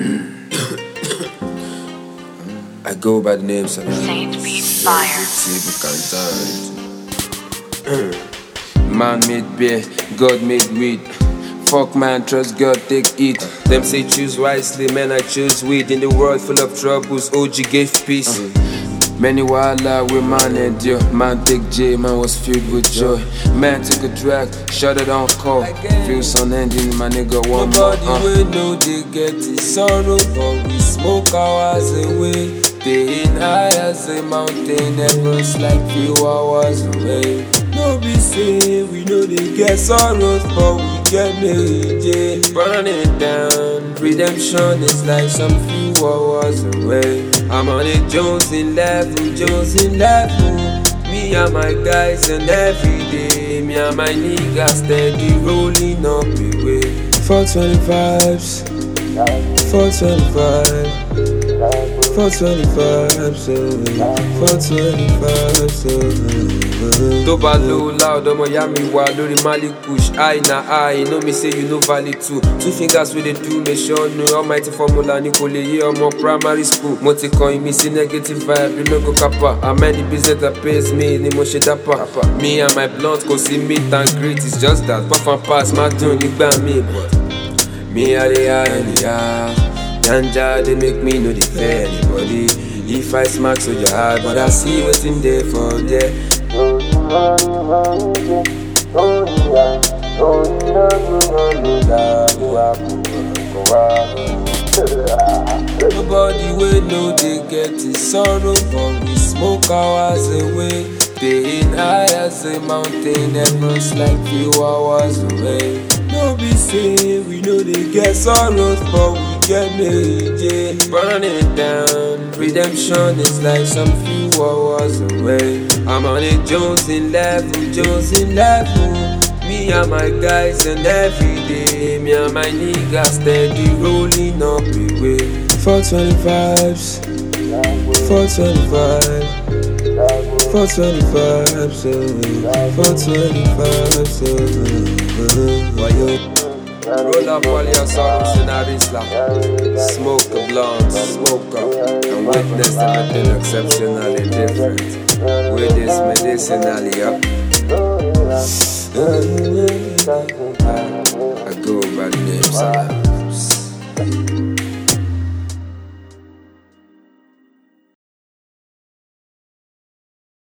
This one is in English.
I go by the name Salam. Saint Beat Fire. Man made beer, God made weed. Fuck man, trust God, take it. Them say choose wisely, man I choose weed. In the world full of troubles, OG gave peace. Many wahala we man endure. Man take J, man was filled with joy. Man took a track, shut it on call. Feel sun ending, my nigga one more. Nobody we know they get his sorrow, but we smoke hours away. Staying high as a mountain, heavens like few hours away. No be say we know they get sorrows, but we get Mary J. Burning down, redemption is like some few hours away. I'm on a Jonesing level. Me and my guys, and every day, me and my niggas steady rolling up the way. 425s, 425, 425. Tó bá low loud, ọmọ ya mi wà lórí Mali push. Eye na eye, know me say you know value too. Two fingers with the do, make sure no almighty formula ni kò lè yé ọmọ primary school. Mo ti kọ̀yìn mi sí negative vibe, you no go kappa. I'm any business that pays me ni mo ṣe dápà. Me and my blunt kò sí meet and greet, it's just that puff and pass má dùn nígbà mi. Me I dey high anyhow. Ganja they make me no dey fear anybody. If I smack so your hard, but I see wetin dey for there. Nobody we know they get his sorrow, but we smoke hours away. Staying high as a mountain, heavens like few hours away. No be say we know they get sorrows, but we get Mary J. Burning down, redemption is like some few hours away. I'm on a Jonesing level. Me and my guys, and every day, me and my niggas steady rolling up the way. 425s, 425, 425. Why you roll up all your sorrows in a Islam? Smoke a blunt, smoke up, and witness everything exceptionally different. With this medicinally up. I go by the name Salam.